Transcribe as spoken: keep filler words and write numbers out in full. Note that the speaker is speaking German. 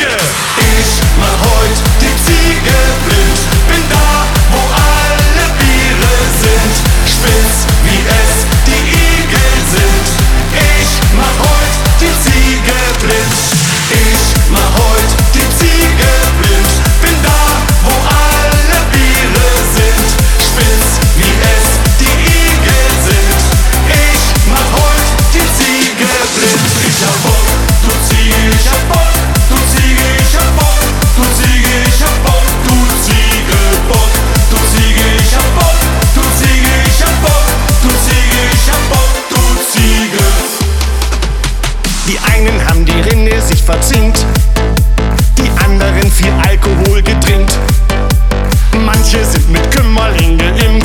Ziege. Ich mach heut die Ziege blind. Bin da, wo alle Biere sind. Spitz, wie es die Igel sind. Ich mach heut die Ziege blind. Ich mach heut die Ziege blind. Bin da, wo alle Biere sind. Spitz, wie es die Igel sind. Ich mach heut die Ziege blind. Ich hab Bock, du Ziege, ich hab Bock. Du Ziege, ich hab Bock. Du Ziege, ich hab Bock. Du Ziege, Bock. Du Ziege, ich hab Bock. Du Ziege, ich hab Bock. Du Ziege, ich hab Bock. Du Ziege. Die einen haben die Rinne sich verzinkt, die anderen viel Alkohol getrinkt. Manche sind mit Kümmerlinge im